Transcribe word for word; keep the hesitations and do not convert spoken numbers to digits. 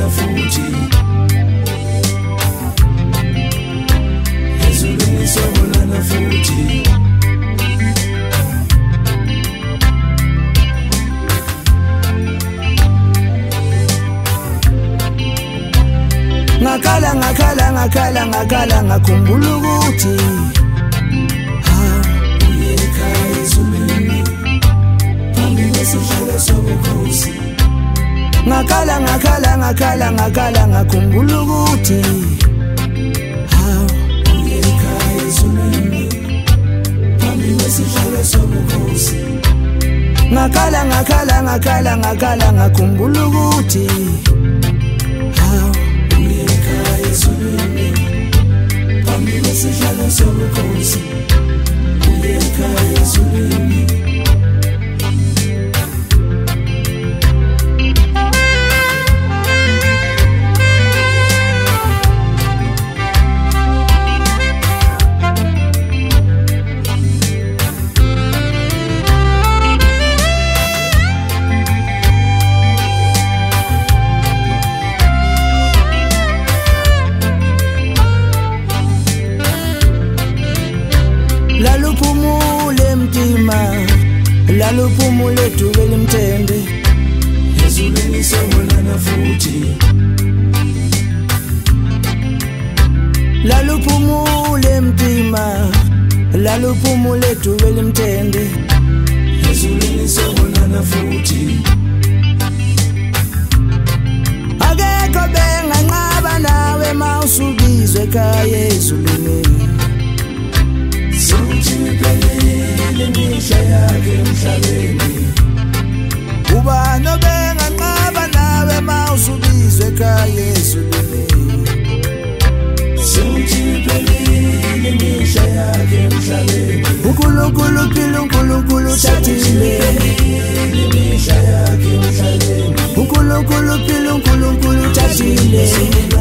futhi ezulwini sobonana futhi ngakhala ngakhala ngakhala ngakhala ngakhumbula ukuthi ha uyekhaya ezulwini phambi kwesihlalo sobukhosi ngakhala ngakhala ngakhala ngakhala ngakhumbula ukuthi ha uyekhaya ezulwini phambi kwesihlalo sobukhosi ngakhala ngakhala ngakhala ngakhala ngakhumbula ukuthi ha ezulwini phambi kwesihlalo sobukhosi uyekhaya ezulwini laluphumule mtima laluphumule duke limthembe ezulwini sobonana futhi laluphumule mtima laluphumule duke limthembe ezulwini sobonana futhi akekho benganqaba nawe mawusubizwe ekhaya ezulwini Sewuthiphelile imihla yakhe emhlabeni ubani obenganqaba nawe mawusubizwe ekhaya ezulwini Sewuthiphelile imihla yakhe emhlabeni uNkulunkulu phila uNkulunkulu uthathile imihla yakhe emhlabeni uNkulunkulu phila uNkulunkulu uthathile